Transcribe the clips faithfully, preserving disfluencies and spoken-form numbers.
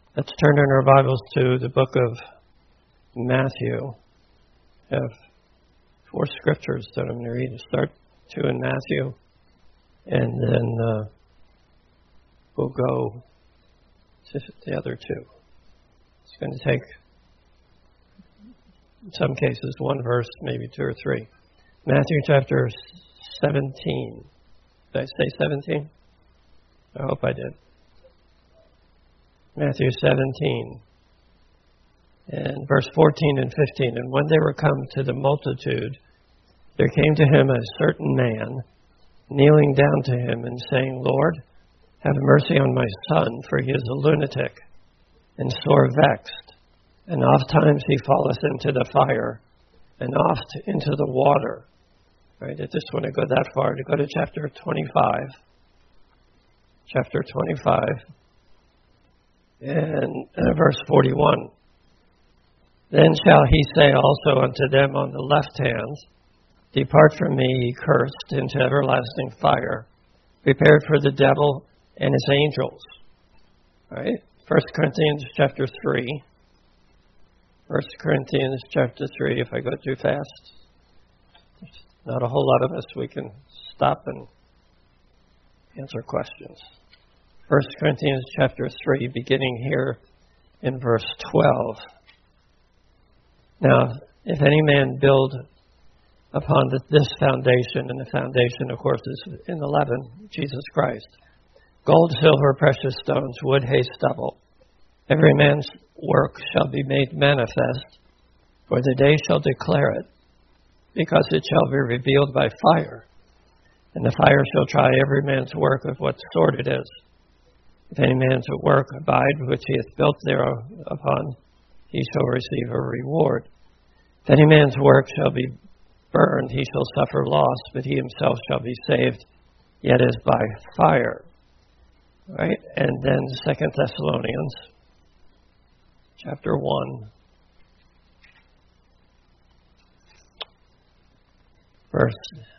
Let's turn in our Bibles to the book of Matthew. I have four scriptures that I'm going to read. Start two in Matthew, and then uh, we'll go to the other two. It's going to take, in some cases, one verse, maybe two or three. Matthew chapter seventeen. Did I say seventeen? I hope I did. Matthew seventeen, and verse fourteen and fifteen. And when they were come to the multitude, there came to him a certain man, kneeling down to him and saying, Lord, have mercy on my son, for he is a lunatic and sore vexed, and oft times he falleth into the fire, and oft into the water. Right? I just want to go that far, to go to chapter twenty-five. Chapter twenty-five. And uh, verse forty-one. Then shall he say also unto them on the left hand, Depart from me, ye cursed, into everlasting fire, prepared for the devil and his angels. All right? First Corinthians chapter three. First Corinthians chapter three. If I go too fast, there's not a whole lot of us. We can stop and answer questions. First Corinthians chapter three, beginning here in verse twelve. Now, if any man build upon this foundation, and the foundation, of course, is in eleven, Jesus Christ, gold, silver, precious stones, wood, hay, stubble, every man's work shall be made manifest, for the day shall declare it, because it shall be revealed by fire, and the fire shall try every man's work of what sort it is. If any man's work abide which he hath built thereupon, he shall receive a reward. If any man's work shall be burned, he shall suffer loss, but he himself shall be saved, yet as by fire. Right? And then Second Thessalonians, chapter one, verse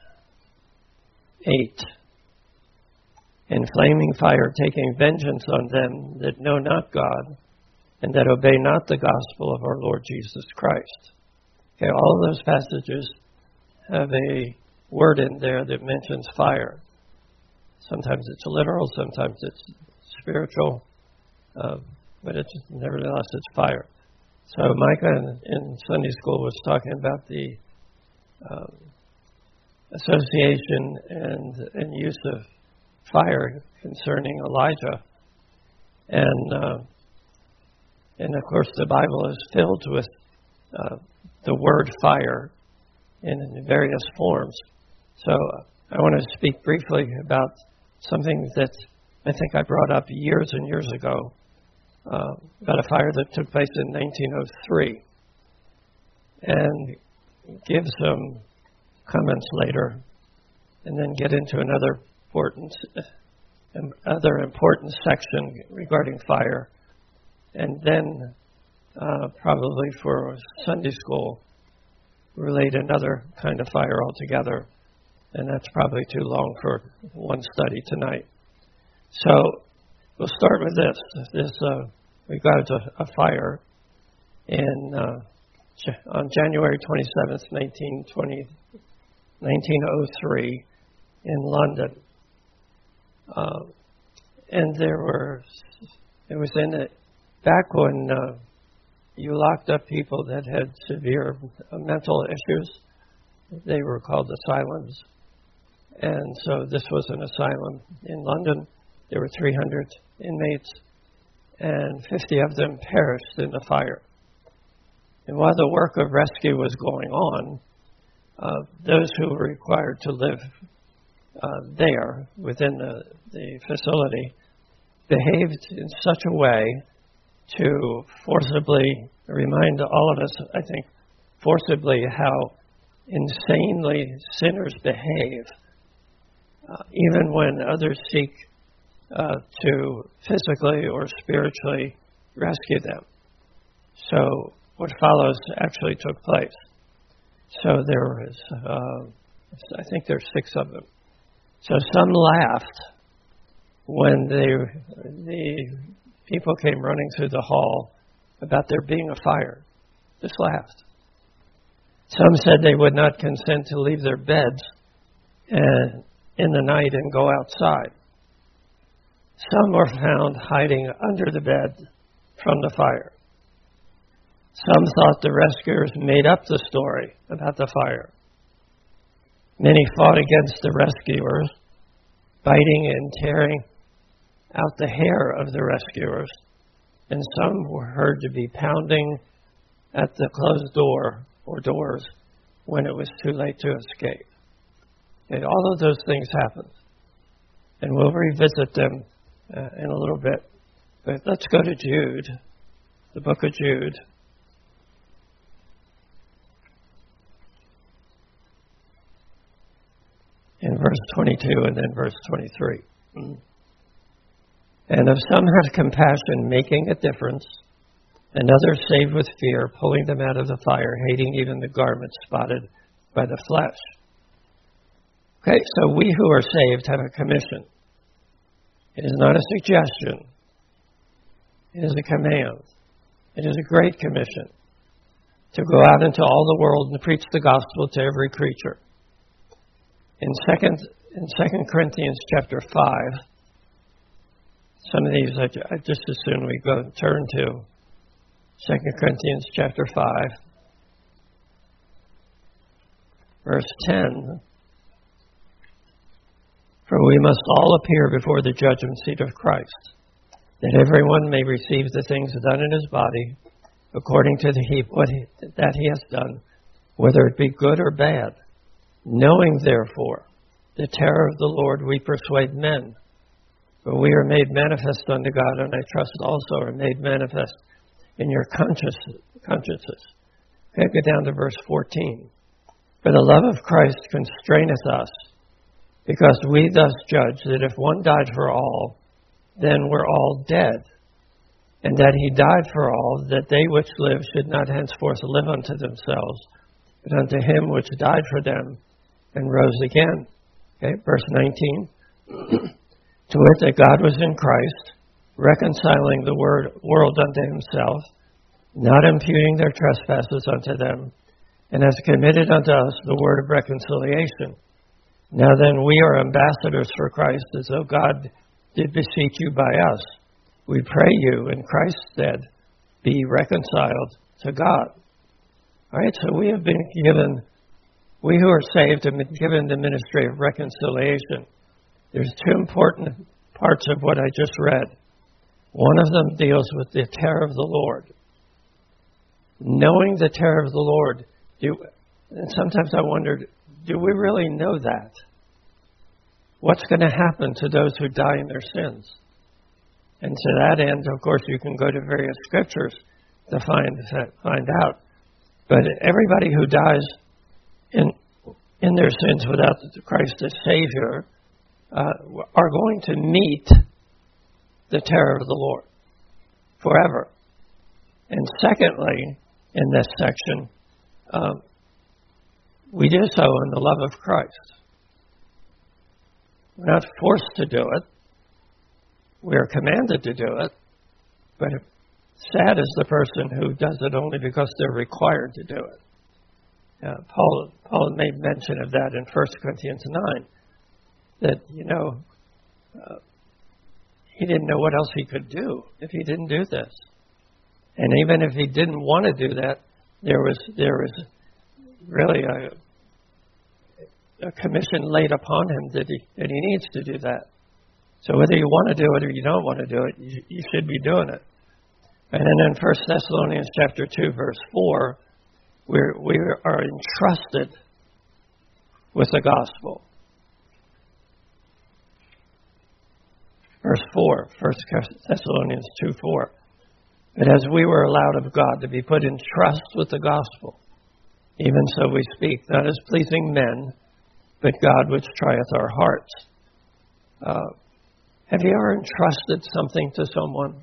eight. In flaming fire, taking vengeance on them that know not God, and that obey not the gospel of our Lord Jesus Christ. Okay, all of those passages have a word in there that mentions fire. Sometimes it's literal, sometimes it's spiritual, uh, but it's nevertheless it's fire. So Micah in, in Sunday school was talking about the um, association and, and use of fire concerning Elijah, and uh, and of course the Bible is filled with uh, the word fire in, in various forms. So uh, I want to speak briefly about something that I think I brought up years and years ago, uh, about a fire that took place in nineteen oh three, and give some comments later, and then get into another important, other important section regarding fire, and then uh, probably for Sunday school relate another kind of fire altogether, and that's probably too long for one study tonight. So we'll start with this. This uh, regards a, a fire in uh, on January twenty-seventh, nineteen oh three, in London. Uh, and there were, it was in it back when uh, you locked up people that had severe uh, mental issues. They were called asylums. And so this was an asylum in London. There were three hundred inmates, and fifty of them perished in the fire. And while the work of rescue was going on, uh, those who were required to live Uh, there, within the, the facility, behaved in such a way to forcibly remind all of us, I think, forcibly how insanely sinners behave, uh, even when others seek uh, to physically or spiritually rescue them. So what follows actually took place. So there was, uh, I think there's six of them. So some laughed when they, the people came running through the hall about there being a fire. Just laughed. Some said they would not consent to leave their beds and, in the night and go outside. Some were found hiding under the bed from the fire. Some thought the rescuers made up the story about the fire. Many fought against the rescuers, biting and tearing out the hair of the rescuers, and some were heard to be pounding at the closed door or doors when it was too late to escape. Okay, all of those things happened, and we'll revisit them uh, in a little bit. But let's go to Jude, the book of Jude. In verse twenty-two and then verse twenty-three. And if some have compassion, making a difference, and others saved with fear, pulling them out of the fire, hating even the garment spotted by the flesh. Okay, so we who are saved have a commission. It is not a suggestion. It is a command. It is a great commission to go out into all the world and preach the gospel to every creature. In second, in Second Corinthians chapter five, some of these I, I just as soon we go turn to Second Corinthians chapter five, verse ten. For we must all appear before the judgment seat of Christ, that everyone may receive the things done in his body according to the he, what he, that he has done, whether it be good or bad. Knowing, therefore, the terror of the Lord, we persuade men. But we are made manifest unto God, and I trust also are made manifest in your conscience, consciences. Okay, go down to verse fourteen. For the love of Christ constraineth us, because we thus judge that if one died for all, then we're all dead. And that he died for all, that they which live should not henceforth live unto themselves, but unto him which died for them and rose again. Okay, verse nineteen. To wit, that God was in Christ, reconciling the word, world unto himself, not imputing their trespasses unto them, and has committed unto us the word of reconciliation. Now then, we are ambassadors for Christ, as though God did beseech you by us. We pray you, in Christ's stead, be reconciled to God. All right, so we have been given, we who are saved have been given the ministry of reconciliation. There's two important parts of what I just read. One of them deals with the terror of the Lord. Knowing the terror of the Lord, do, and sometimes I wondered, do we really know that? What's going to happen to those who die in their sins? And to that end, of course, you can go to various scriptures to find find out. But everybody who dies in in their sins without Christ as Savior uh, are going to meet the terror of the Lord forever. And secondly, in this section, um, we do so in the love of Christ. We're not forced to do it. We are commanded to do it. But sad is the person who does it only because they're required to do it. Uh, Paul, Paul made mention of that in First Corinthians nine. That, you know, uh, he didn't know what else he could do if he didn't do this. And even if he didn't want to do that, there was there was really a, a commission laid upon him that he, that he needs to do that. So whether you want to do it or you don't want to do it, you, you should be doing it. And then in First Thessalonians chapter two, verse four, we're, we are entrusted with the gospel. Verse four, First Thessalonians two, four. But as we were allowed of God to be put in trust with the gospel, even so we speak, not as pleasing men, but God which trieth our hearts. Uh, have you ever entrusted something to someone?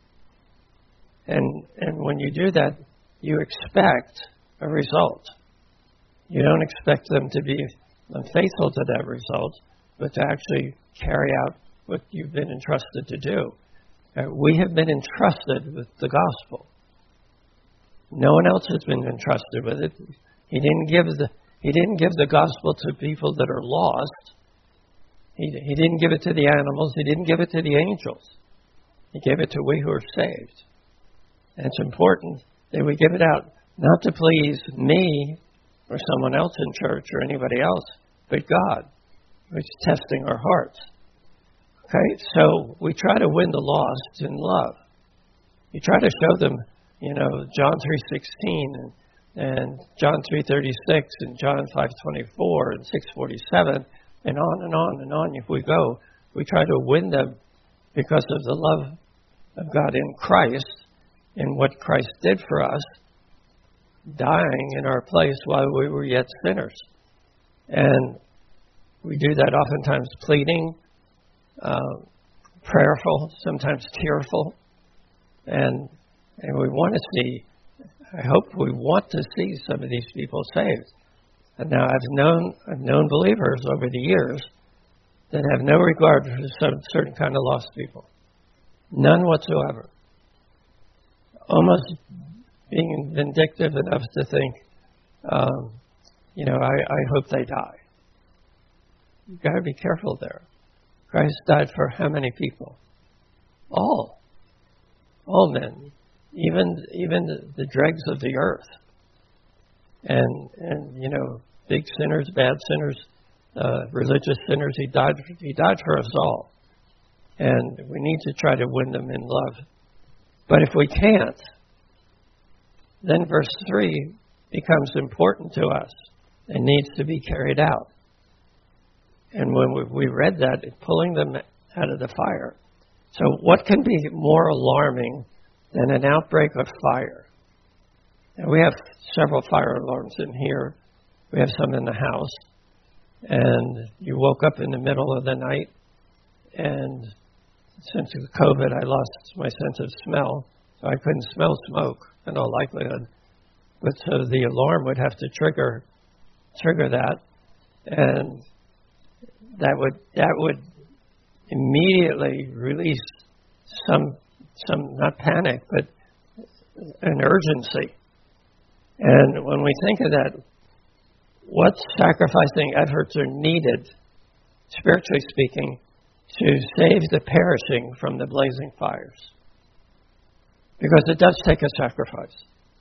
And and when you do that, you expect a result. You don't expect them to be unfaithful to that result, but to actually carry out what you've been entrusted to do. Uh, we have been entrusted with the gospel. No one else has been entrusted with it. He didn't give the He didn't give the gospel to people that are lost. He, he didn't give it to the animals. He didn't give it to the angels. He gave it to we who are saved. And it's important that we give it out not to please me or someone else in church or anybody else, but God, who's testing our hearts. Okay, so we try to win the lost in love. You try to show them, you know, John three sixteen and and John three thirty-six and John five twenty-four and six forty-seven and on and on and on. If we go, we try to win them because of the love of God in Christ and what Christ did for us, dying in our place while we were yet sinners. And we do that oftentimes pleading, uh, prayerful, sometimes tearful, and and we want to see. I hope we want to see some of these people saved. And now I've known I've known believers over the years that have no regard for some certain kind of lost people, none whatsoever. Almost being vindictive enough to think, um, you know, I, I hope they die. You've got to be careful there. Christ died for how many people? All, all men. Even even the, the dregs of the earth, and and you know, big sinners, bad sinners, uh, religious sinners. He died. He died for us all, and we need to try to win them in love. But if we can't, then verse three becomes important to us and needs to be carried out. And when we, we read that, pulling them out of the fire. So what can be more alarming than an outbreak of fire? And we have several fire alarms in here. We have some in the house. And you woke up in the middle of the night, and since COVID, I lost my sense of smell, so I couldn't smell smoke in all likelihood. But so the alarm would have to trigger trigger that, and that would that would immediately release some. Some, not panic, but an urgency. And when we think of that, what sacrificing efforts are needed, spiritually speaking, to save the perishing from the blazing fires? Because it does take a sacrifice.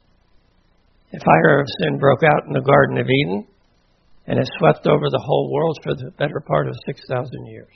The fire of sin broke out in the Garden of Eden, and it swept over the whole world for the better part of six thousand years.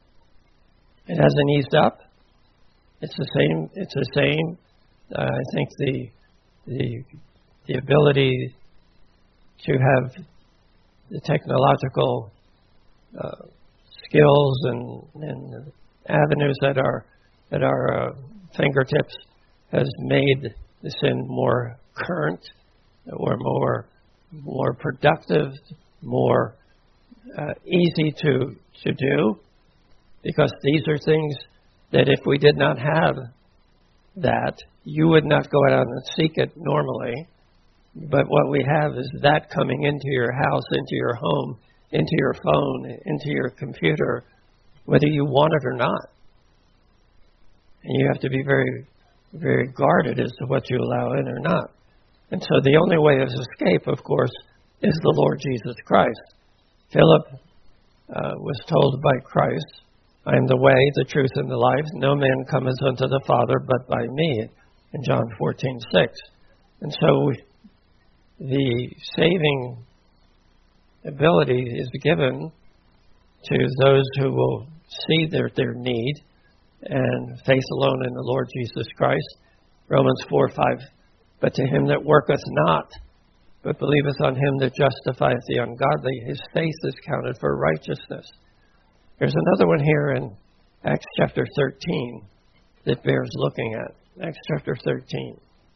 It hasn't eased up. It's the same. It's the same. Uh, I think the the the ability to have the technological uh, skills and, and avenues at our at our uh, fingertips has made the sin more current, or more more productive, more uh, easy to to do, because these are things that if we did not have that, you would not go out and seek it normally. But what we have is that coming into your house, into your home, into your phone, into your computer, whether you want it or not. And you have to be very, very guarded as to what you allow in or not. And so the only way of escape, of course, is the Lord Jesus Christ. Philip uh, was told by Christ, I am the way, the truth, and the life. No man cometh unto the Father but by me, in John fourteen six. And so we, the saving ability is given to those who will see their, their need and faith alone in the Lord Jesus Christ. Romans four five. But to him that worketh not, but believeth on him that justifieth the ungodly, his faith is counted for righteousness. There's another one here in Acts chapter thirteen that bears looking at. Acts chapter thirteen.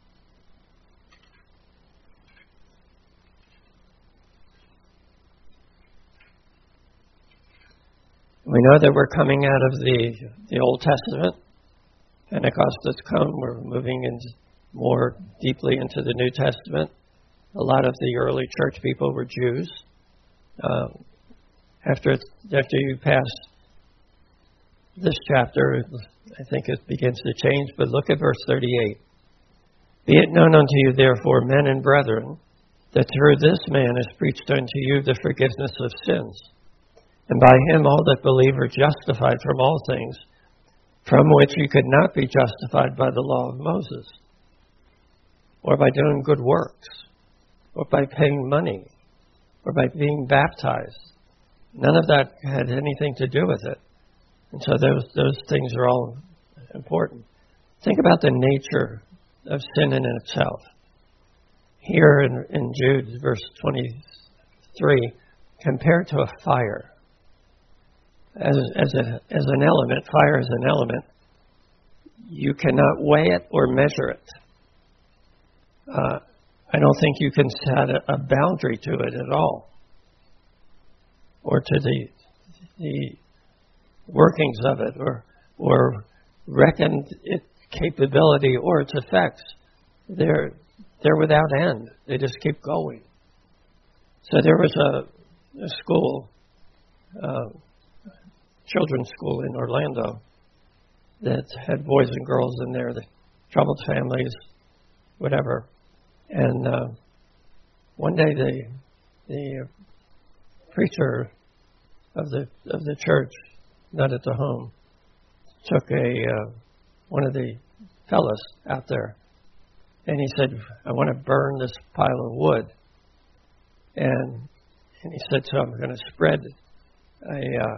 We know that we're coming out of the, the Old Testament. Pentecost has come. We're moving in more deeply into the New Testament. A lot of the early church people were Jews. Um, after after you pass this chapter, I think it begins to change, but look at verse thirty-eight. Be it known unto you, therefore, men and brethren, that through this man is preached unto you the forgiveness of sins. And by him all that believe are justified from all things, from which you could not be justified by the law of Moses, or by doing good works, or by paying money, or by being baptized. None of that had anything to do with it. And so those those things are all important. Think about the nature of sin in itself. Here in, in Jude, verse twenty-three, compared to a fire. As, as, a, as an element, fire is an element, you cannot weigh it or measure it. Uh, I don't think you can set a, a boundary to it at all, or to the the workings of it, or or reckon its capability or its effects. They're they're without end. They just keep going. So there was a, a school, uh, children's school in Orlando, that had boys and girls in there, the troubled families, whatever. And uh, one day the the preacher of the of the church, not at the home, took a uh, one of the fellas out there, and he said, "I want to burn this pile of wood." And and he said, "So I'm going to spread a uh,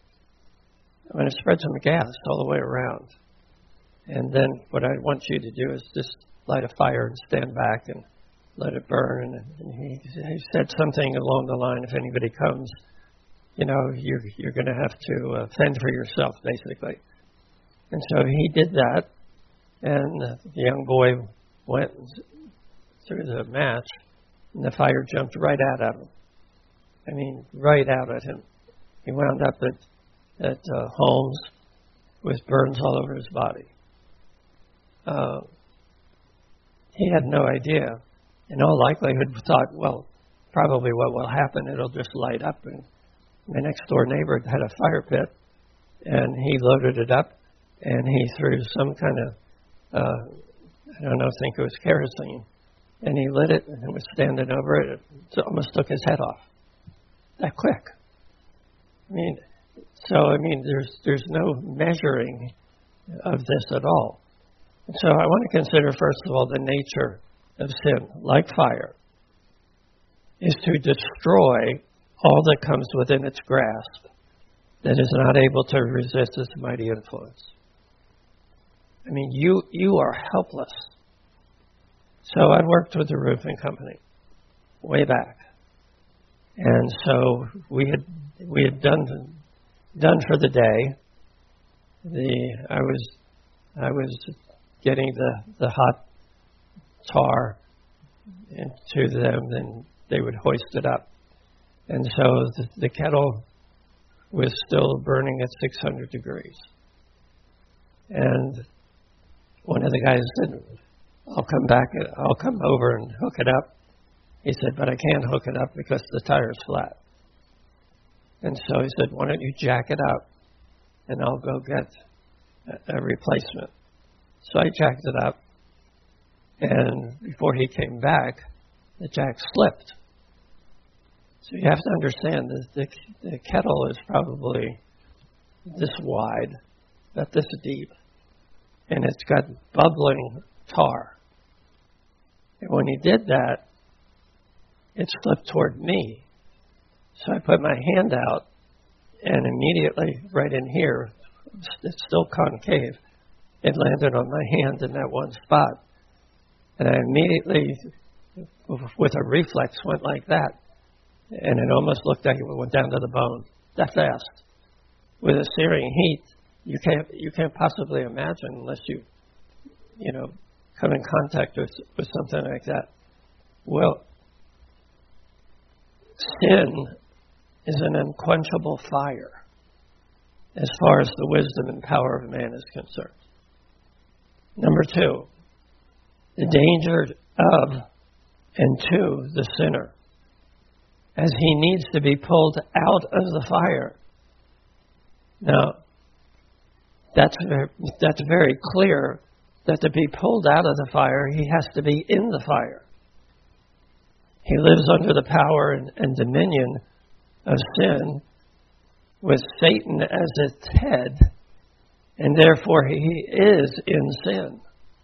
I'm going to spread some gas all the way around, and then what I want you to do is just light a fire and stand back and let it burn." And, and he, he said something along the line, "If anybody comes, you know, you're, you're going to have to uh, fend for yourself," basically. And so he did that, and the young boy went through the match, and the fire jumped right out at him. I mean, right out at him. He wound up at, at uh, Holmes with burns all over his body. Uh, he had no idea. In all likelihood, thought, well, probably what will happen, it'll just light up. And my next door neighbor had a fire pit, and he loaded it up, and he threw some kind of, uh, I don't know, I think it was kerosene, and he lit it, and it was standing over it. It almost took his head off. That quick. I mean, so, I mean, there's there's no measuring of this at all. And so I want to consider, first of all, the nature of sin, like fire, is to destroy all that comes within its grasp that is not able to resist its mighty influence. I mean, you you are helpless. So I worked with a roofing company way back. And so we had we had done done for the day. The I was I was getting the, the hot tar into them, and they would hoist it up. And so the, the kettle was still burning at six hundred degrees. And one of the guys said, I'll come back, I'll come over and hook it up. He said, but I can't hook it up because the tire's flat. And so he said, why don't you jack it up and I'll go get a, a replacement. So I jacked it up, and before he came back, the jack slipped. So you have to understand that the, the kettle is probably this wide, not this deep, and it's got bubbling tar. And when he did that, it slipped toward me. So I put my hand out, and immediately right in here, it's still concave, it landed on my hand in that one spot. And I immediately, with a reflex, went like that. And it almost looked like it went down to the bone, that fast. With a searing heat, you can't you can't possibly imagine unless you, you know, come in contact with, with something like that. Well, sin is an unquenchable fire as far as the wisdom and power of man is concerned. Number two, the danger of and to the sinner, as he needs to be pulled out of the fire. Now, that's that's very clear that to be pulled out of the fire, he has to be in the fire. He lives under the power and, and dominion of sin, with Satan as its head, and therefore he is in sin.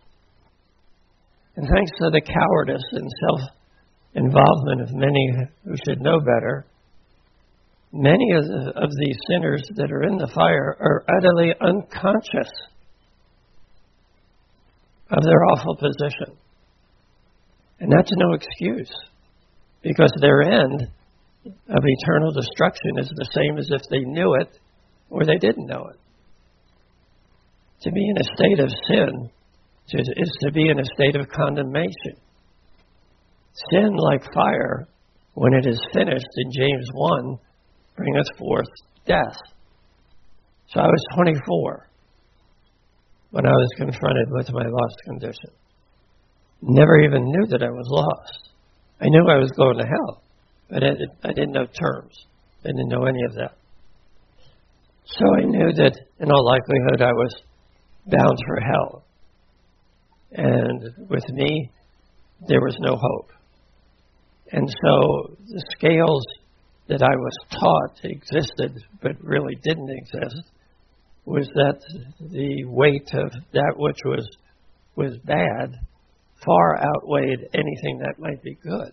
And thanks to the cowardice and self-involvement of many who should know better, many of, the, of these sinners that are in the fire are utterly unconscious of their awful position. And that's no excuse, because their end of eternal destruction is the same as if they knew it or they didn't know it. To be in a state of sin is to be in a state of condemnation. Sin, like fire, when it is finished in James one, bringeth forth death. So I was twenty-four when I was confronted with my lost condition. Never even knew that I was lost. I knew I was going to hell, but I, I didn't know terms. I didn't know any of that. So I knew that in all likelihood I was bound for hell. And with me, there was no hope. And so the scales that I was taught existed but really didn't exist was that the weight of that which was was bad far outweighed anything that might be good.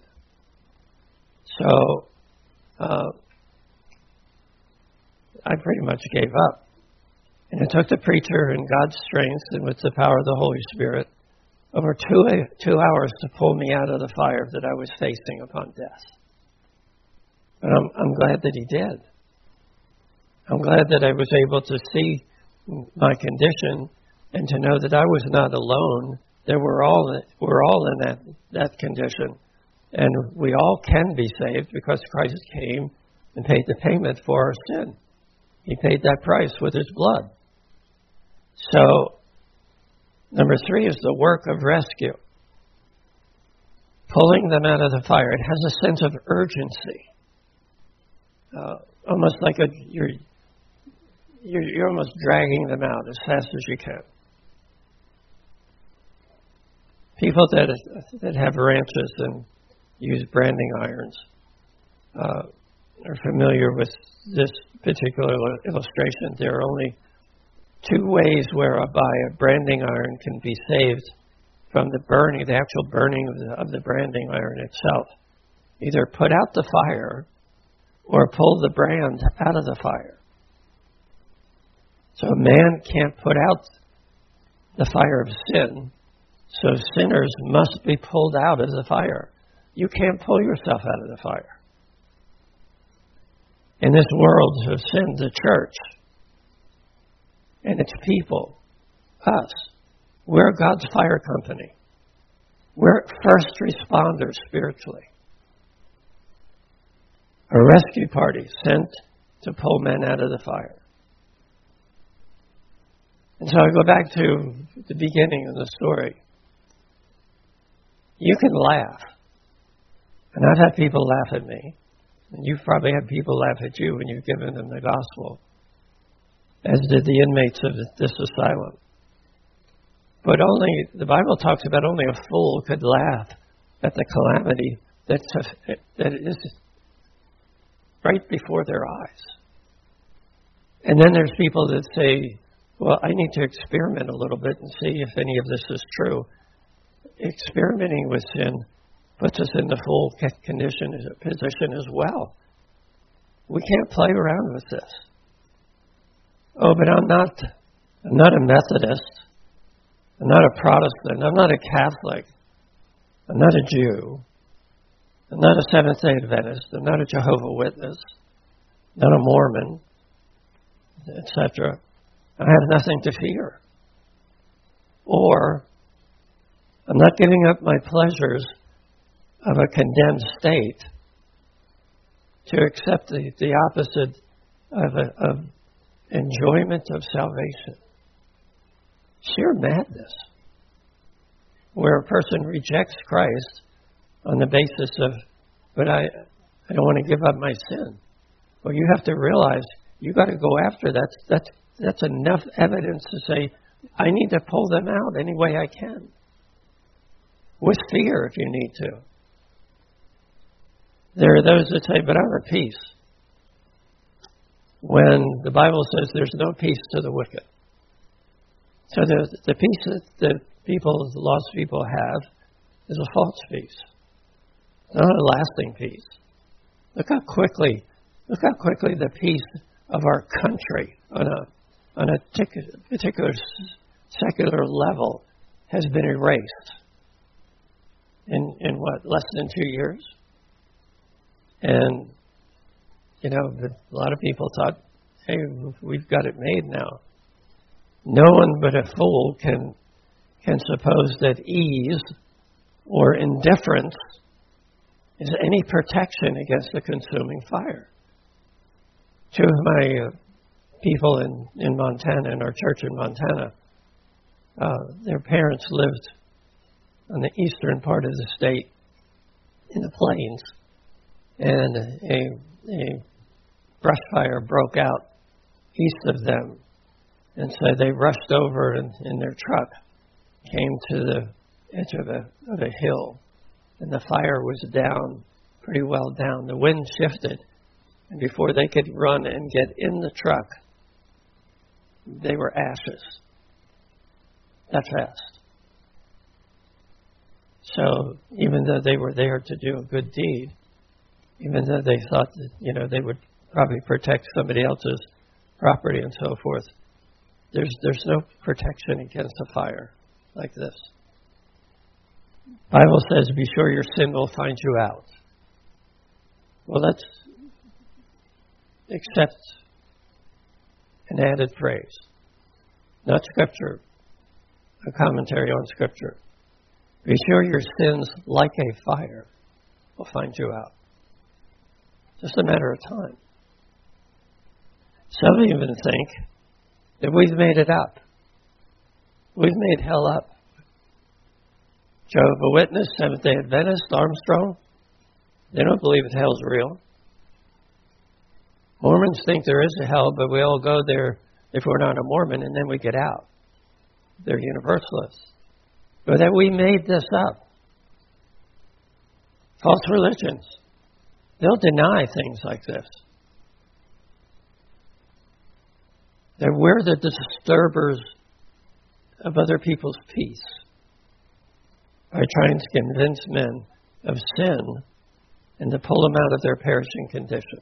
So uh, I pretty much gave up. And it took the preacher and God's strength and with the power of the Holy Spirit over two, two hours to pull me out of the fire that I was facing upon death. But I'm, I'm glad that he did. I'm glad that I was able to see my condition and to know that I was not alone, that we're all, we're all in that, that condition. And we all can be saved because Christ came and paid the payment for our sin. He paid that price with his blood. So, number three is the work of rescue. Pulling them out of the fire. It has a sense of urgency. Uh, almost like a, you're, you're, you're almost dragging them out as fast as you can. People that that have ranches and use branding irons uh, are familiar with this particular illustration. There are only two ways whereby a branding iron can be saved from the burning, the actual burning of the, of the branding iron itself. Either put out the fire or pull the brand out of the fire. So a man can't put out the fire of sin, so sinners must be pulled out of the fire. You can't pull yourself out of the fire. In this world of sin, the church and its people, us, we're God's fire company. We're first responders spiritually. A rescue party sent to pull men out of the fire. And so I go back to the beginning of the story. You can laugh. And I've had people laugh at me. And you've probably had people laugh at you when you've given them the gospel, as did the inmates of this asylum. But only, the Bible talks about only a fool could laugh at the calamity that's a, that is right before their eyes. And then there's people that say, well, I need to experiment a little bit and see if any of this is true. Experimenting with sin puts us in the full condition position as well. We can't play around with this. Oh, but I'm not, I'm not a Methodist. I'm not a Protestant. I'm not a Catholic. I'm not a Jew. I'm not a Seventh-day Adventist. I'm not a Jehovah's Witness. Not a Mormon, et cetera. I have nothing to fear. Or I'm not giving up my pleasures of a condemned state to accept the, the opposite of, a, of enjoyment of salvation. Sheer madness. Where a person rejects Christ on the basis of, but I, I don't want to give up my sin. Well, you have to realize you got to go after that. That's that's enough evidence to say, I need to pull them out any way I can. With fear, if you need to. There are those that say, but I'm at peace. When the Bible says there's no peace to the wicked. So the, the peace that the people, the lost people have is a false peace. Not a lasting peace. Look how quickly, look how quickly the peace of our country on a, on a tic- particular secular level has been erased. In, in what, less than two years? And, you know, a lot of people thought, hey, we've got it made now. No one but a fool can can suppose that ease or indifference is any protection against the consuming fire. Two of my uh, people in, in Montana, in our church in Montana, uh, their parents lived on the eastern part of the state in the plains, and a, a brush fire broke out east of them. And so they rushed over in, in their truck, came to the edge of a, of a hill, and the fire was down, pretty well down. The wind shifted, and before they could run and get in the truck, they were ashes. That fast. So even though they were there to do a good deed, even though they thought that, you know, they would probably protect somebody else's property and so forth, There's there's no protection against a fire like this. Bible says, be sure your sin will find you out. Well, let's accept an added phrase. Not Scripture, a commentary on Scripture. Be sure your sins, like a fire, will find you out. Just a matter of time. Some even think that we've made it up. We've made hell up. Jehovah's Witness, Seventh-day Adventist, Armstrong, they don't believe that hell's real. Mormons think there is a hell, but we all go there if we're not a Mormon, and then we get out. They're Universalists. But that we made this up. False religions. They'll deny things like this. That we're the disturbers of other people's peace by trying to convince men of sin and to pull them out of their perishing condition.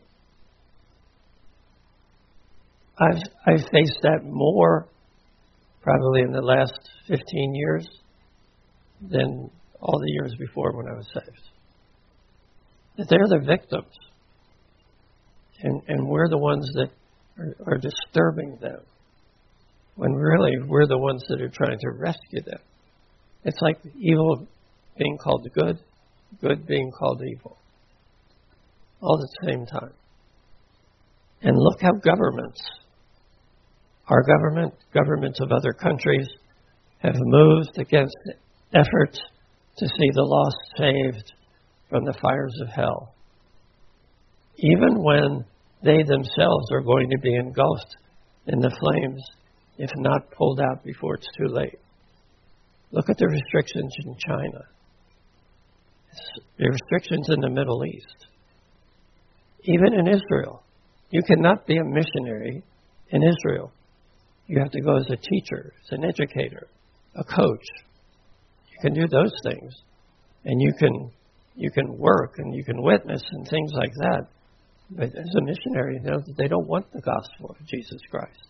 I've, I've faced that more probably in the last fifteen years than all the years before when I was saved. That they're the victims. And, and we're the ones that Are, are disturbing them, when really we're the ones that are trying to rescue them. It's like evil being called good, good being called evil, all at the same time. And look how governments, our government, governments of other countries, have moved against efforts to see the lost saved from the fires of hell. Even when they themselves are going to be engulfed in the flames, if not pulled out before it's too late. Look at the restrictions in China. The restrictions in the Middle East. Even in Israel. You cannot be a missionary in Israel. You have to go as a teacher, as an educator, a coach. You can do those things. And you can you can work and you can witness and things like that. But as a missionary, you know, they don't want the gospel of Jesus Christ.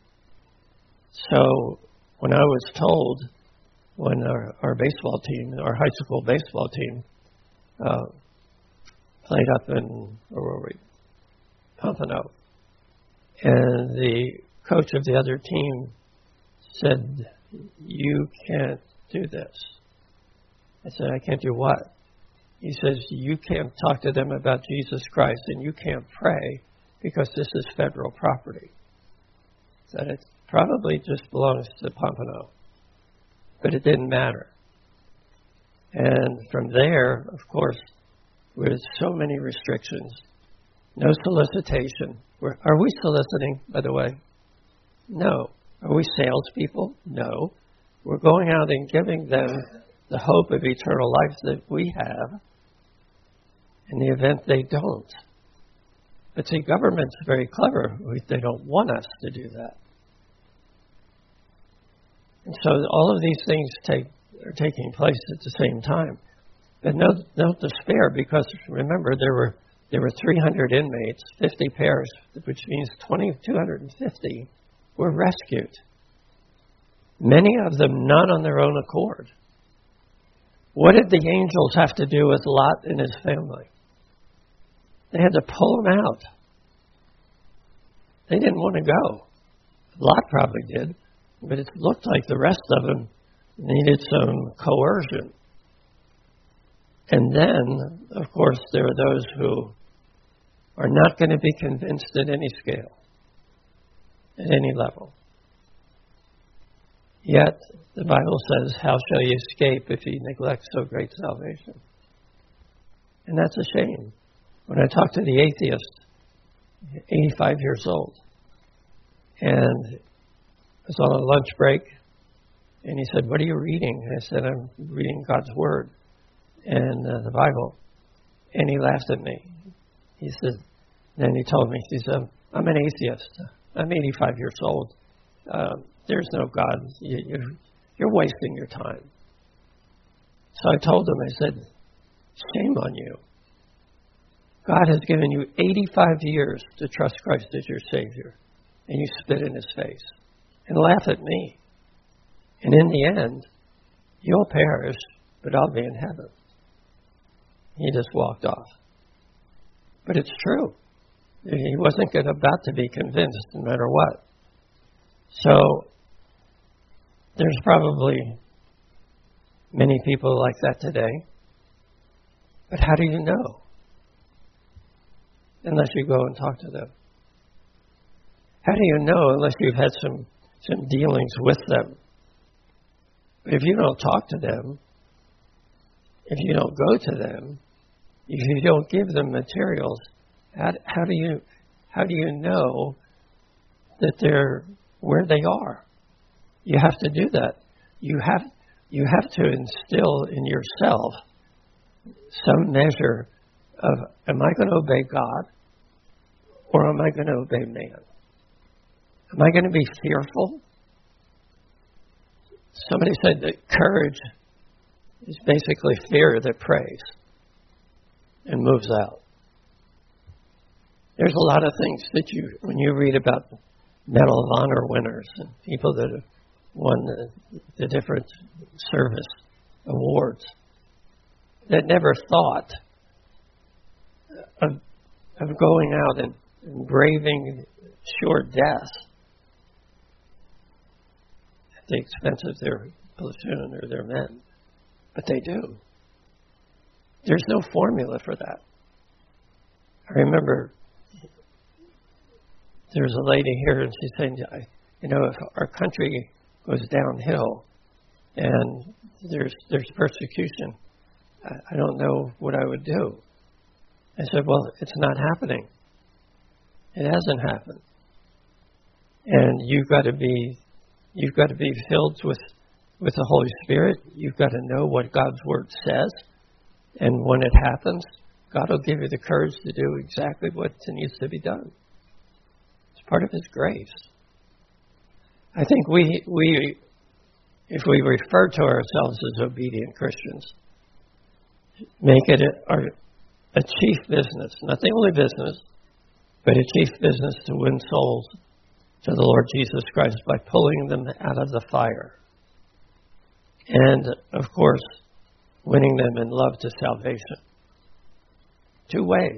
So when I was told, when our, our baseball team, our high school baseball team, uh, played up in, where were we? Pompano. And the coach of the other team said, you can't do this. I said, I can't do what? He says, you can't talk to them about Jesus Christ and you can't pray because this is federal property. That it probably just belongs to Pompano. But it didn't matter. And from there, of course, with so many restrictions, no solicitation. We're, are we soliciting, by the way? No. Are we salespeople? No. We're going out and giving them the hope of eternal life that we have in the event they don't. But see, government's very clever. They don't want us to do that. And so all of these things take are taking place at the same time. But no, no despair, because remember, there were there were three hundred inmates, fifty pairs, which means two hundred fifty were rescued. Many of them not on their own accord. What did the angels have to do with Lot and his family? They had to pull him out. They didn't want to go. Lot probably did, but it looked like the rest of them needed some coercion. And then, of course, there are those who are not going to be convinced at any scale, at any level. Yet, the Bible says, how shall you escape if you neglect so great salvation? And that's a shame. When I talked to the atheist, eighty-five years old, and I was on a lunch break, and he said, what are you reading? I said, I'm reading God's Word and uh, the Bible. And he laughed at me. He said, then he told me, he said, I'm an atheist. I'm eighty-five years old. Uh, there's no God. You, you're, you're wasting your time. So I told him, I said, shame on you. God has given you eighty-five years to trust Christ as your Savior, and you spit in His face and laugh at me. And in the end, you'll perish, but I'll be in heaven. He just walked off. But it's true. He wasn't good, about to be convinced no matter what. So there's probably many people like that today. But how do you know? Unless you go and talk to them. How do you know unless you've had some, some dealings with them? But if you don't talk to them, if you don't go to them, if you don't give them materials, how, how do you how do you know that they're where they are? You have to do that. You have you have to instill in yourself some measure of, am I going to obey God or am I going to obey man? Am I going to be fearful? Somebody said that courage is basically fear that prays and moves out. There's a lot of things that you, when you read about Medal of Honor winners and people that have won the, the different service awards, that never thought of, of going out and, and braving sure death at the expense of their platoon or their men. But they do. There's no formula for that. I remember there was a lady here and she's saying, you know, if our country goes downhill and there's there's persecution, I, I don't know what I would do. I said, well, it's not happening. It hasn't happened. And you've got to be you've got to be filled with with the Holy Spirit. You've got to know what God's Word says. And when it happens, God will give you the courage to do exactly what needs to be done. It's part of His grace. I think we, we, if we refer to ourselves as obedient Christians, make it a, our, a chief business, not the only business, but a chief business to win souls to the Lord Jesus Christ by pulling them out of the fire. And, of course, winning them in love to salvation. Two ways.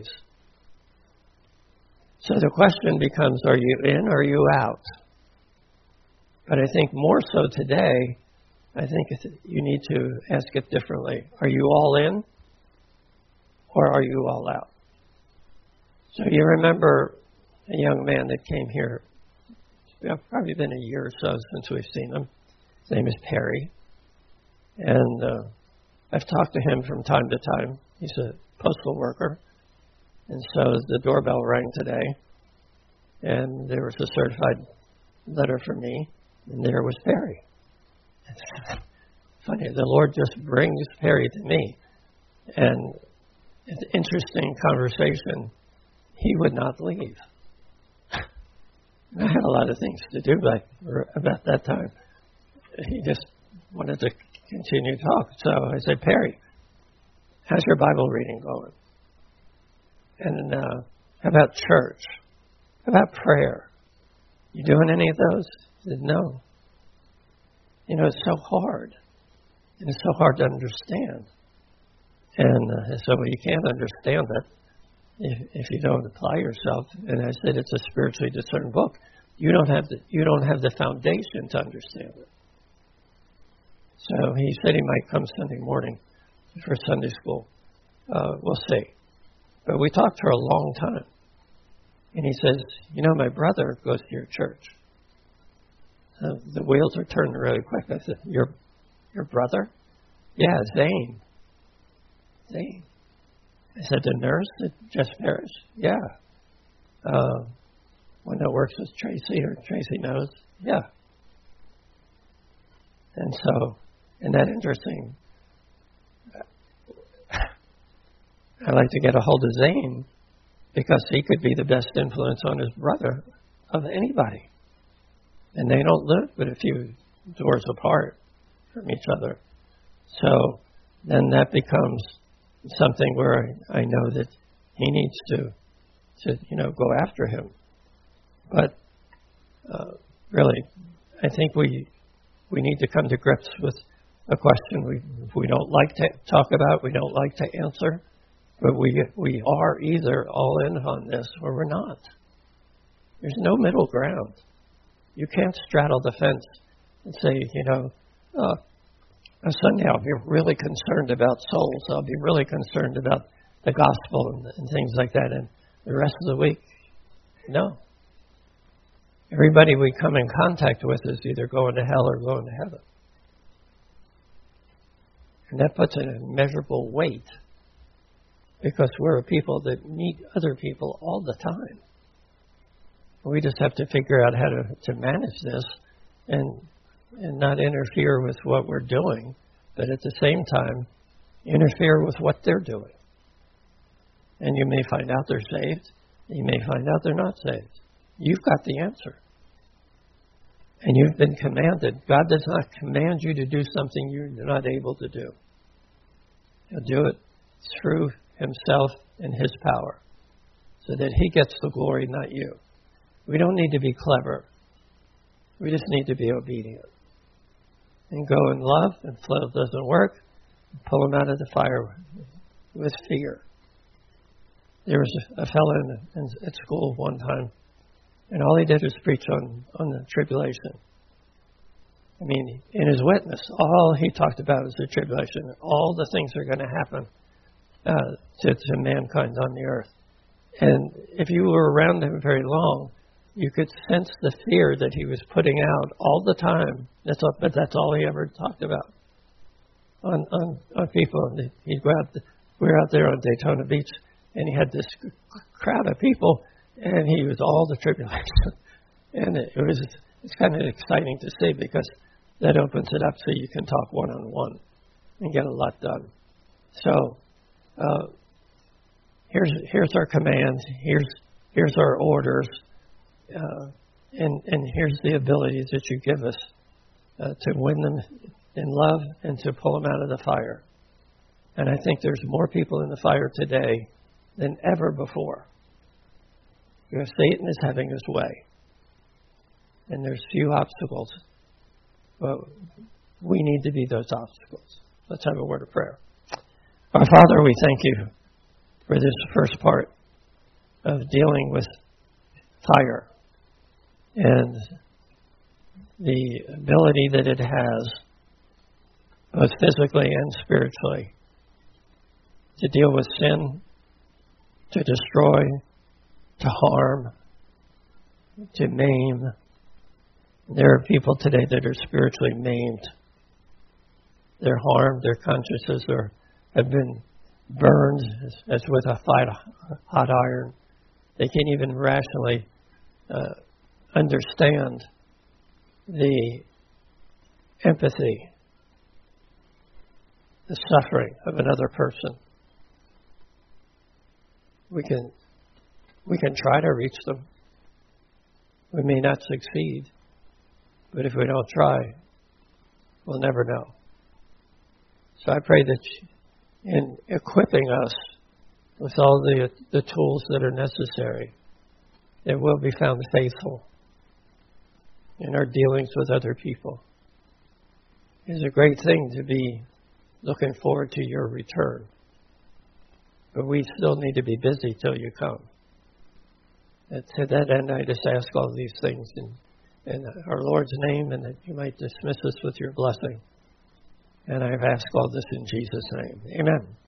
So the question becomes, are you in or are you out? But I think more so today, I think you need to ask it differently. Are you all in or are you all out? So you remember a young man that came here, it's probably been a year or so since we've seen him. His name is Perry. And uh, I've talked to him from time to time. He's a postal worker. And so the doorbell rang today. And there was a certified letter for me, and there was Perry. It's funny, the Lord just brings Perry to me. And it's an interesting conversation. He would not leave. I had a lot of things to do back about that time. He just wanted to continue to talk. So I said, Perry, how's your Bible reading going? And uh, how about church? How about prayer? You doing any of those? He said, no. You know, it's so hard. And it's so hard to understand. And uh, so you can't understand it if, if you don't apply yourself. And I said, it's a spiritually discerned book. You don't have the, you don't have the foundation to understand it. So he said he might come Sunday morning for Sunday school. Uh, we'll see. But we talked for a long time. And he says, you know, my brother goes to your church. So the wheels are turning really quick. I said, your, your brother? Yeah, Zane. Zane. I said, the nurse at Just Parish? Yeah. Uh, one that works with Tracy, or Tracy knows? Yeah. And so, isn't that interesting? I like to get a hold of Zane because he could be the best influence on his brother of anybody. And they don't live but a few doors apart from each other. So then that becomes something where I know that he needs to, to you know, go after him. But uh, really, I think we we need to come to grips with a question we we don't like to talk about, we don't like to answer, but we we are either all in on this or we're not. There's no middle ground. You can't straddle the fence and say, you know, uh, on Sunday I'll be really concerned about souls. I'll be really concerned about the gospel and, and things like that. And the rest of the week, no. Everybody we come in contact with is either going to hell or going to heaven. And that puts an immeasurable weight because we're a people that meet other people all the time. We just have to figure out how to, to manage this and and not interfere with what we're doing, but at the same time, interfere with what they're doing. And you may find out they're saved. You may find out they're not saved. You've got the answer. And you've been commanded. God does not command you to do something you're not able to do. He'll do it through himself and his power so that he gets the glory, not you. We don't need to be clever. We just need to be obedient. And go in love, and if love doesn't work, pull them out of the fire with fear. There was a fellow in, in, at school one time, and all he did was preach on, on the tribulation. I mean, in his witness, all he talked about was the tribulation, all the things that are going to happen uh, to, to mankind on the earth. And if you were around him very long, you could sense the fear that he was putting out all the time. That's all, but that's all he ever talked about on on, on people. He'd go out. We were out there on Daytona Beach, and he had this crowd of people, and he was all the tribulation. And it, it was it's kind of exciting to see because that opens it up so you can talk one on one and get a lot done. So uh, here's here's our commands. Here's here's our orders. Uh, and, and here's the abilities that you give us uh, to win them in love and to pull them out of the fire. And I think there's more people in the fire today than ever before. Because Satan is having his way. And there's few obstacles. But we need to be those obstacles. Let's have a word of prayer. Our Father, we thank you for this first part of dealing with fire and the ability that it has, both physically and spiritually, to deal with sin, to destroy, to harm, to maim. There are people today that are spiritually maimed. They're harmed, their consciences are, have been burned as, as with a hot iron. They can't even rationally uh, understand the empathy, the suffering of another person. We can we can try to reach them. We may not succeed, but if we don't try, we'll never know. So I pray that in equipping us with all the the tools that are necessary, that we'll be found faithful in our dealings with other people. It's a great thing to be looking forward to your return. But we still need to be busy till you come. And to that end, I just ask all these things in, in our Lord's name, and that you might dismiss us with your blessing. And I've asked all this in Jesus' name. Amen.